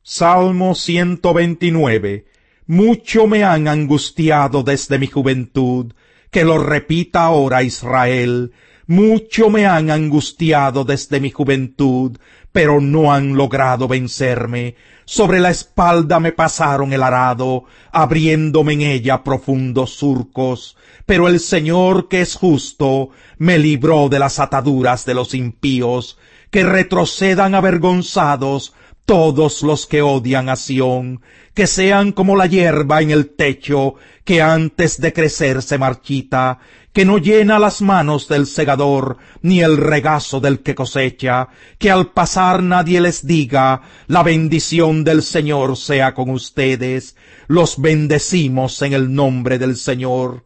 Salmo 129. Mucho me han angustiado desde mi juventud, que lo repita ahora Israel. Mucho me han angustiado desde mi juventud, pero no han logrado vencerme. Sobre la espalda me pasaron el arado, abriéndome en ella profundos surcos. Pero el Señor, que es justo, me libró de las ataduras de los impíos. Que retrocedan avergonzados todos los que odian a Sión, que sean como la hierba en el techo, que antes de crecer se marchita, que no llena las manos del segador, ni el regazo del que cosecha, que al pasar nadie les diga, la bendición del Señor sea con ustedes. Los bendecimos en el nombre del Señor.